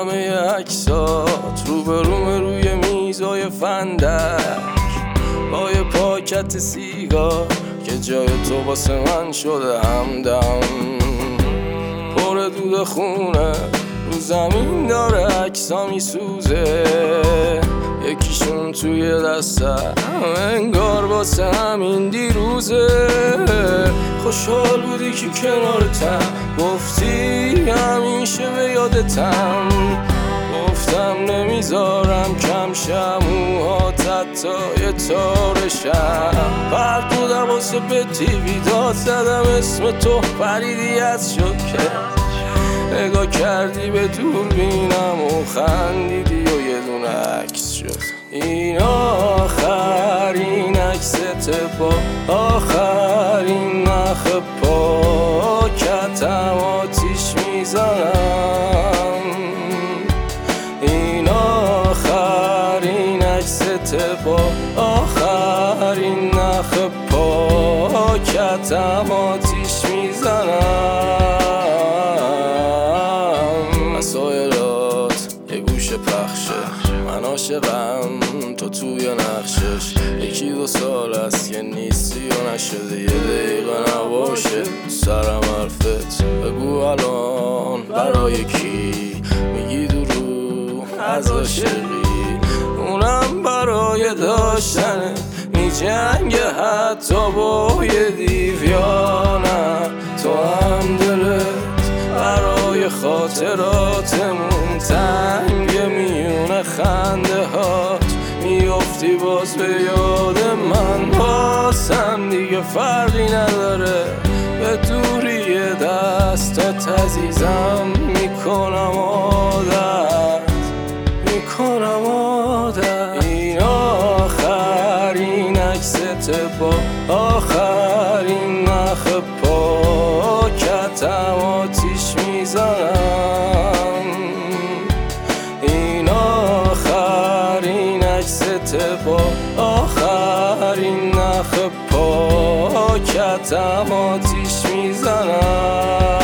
همه عکسات روی میزای فندک با یه پاکت سیگار که جای تو واسه من شده همدم. پر دود خونه رو زمین داره عکسا میسوزه، یکیشون توی دستم انگار واسه همین دیروزه. خوشحال بودی که کنارتم، گفتی همیشه به یادتم. گفتم نمیذارم کم شم موهات حتی یه تارشم. پرد بودم واسه به تیوی داد زدم اسم تو پریدی از شکر. نگاه کردی به دوربینم و خندیدی و یه دونه عکس شد. این آخرین عکست با آخرین نخ پاکتم آتیش میزنم. این آخرین عکست با آخرین نخ پاکتم آتیش میزنم. مسایلات یه گوشه پخشه، من عاشقم تو توی نقشش. یکی دو سال است که نیستی و نشده یه دقیقه نباشه سرم حرفت. بگو الان برای کی میگی درو از عاشقی؟ اونم برای داشتنه میجنگه حتی با یه دیو یا نه. تو هم دلت برای خاطراتمون تنگ میونه خنده هات میافتی باز به یاد من. باسم دیگه فرقی نداره به دوری دستات عزیزم میکنم عادت. این آخرین عکست با آخرین نخ پاکتم آتیش میزنم. این آخرین عکست با آخرین نخ پاکتم آتیش میزنم.